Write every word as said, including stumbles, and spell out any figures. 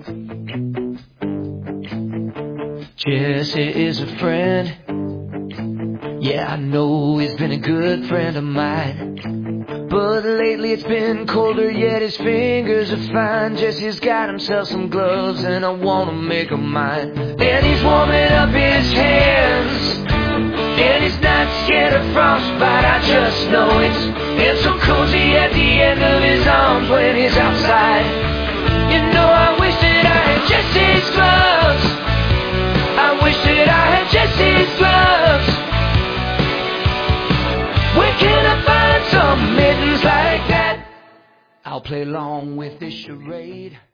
Jesse is a friend. Yeah, I know he's been a good friend of mine. But lately it's been colder, yet his fingers are fine. Jesse's got himself some gloves, and I wanna make 'em mine. And he's warming up his hands, and he's not scared of frostbite. I just know it's, it's so cozy at the end of his arms when he's outside. You know, I wish that I had Jesse's gloves. I wish that I had Jesse's gloves. Where can I find some mittens like that? I'll play along with this charade.